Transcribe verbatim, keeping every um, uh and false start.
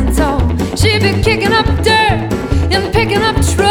standing tall. She be kicking up dirt and picking up trash.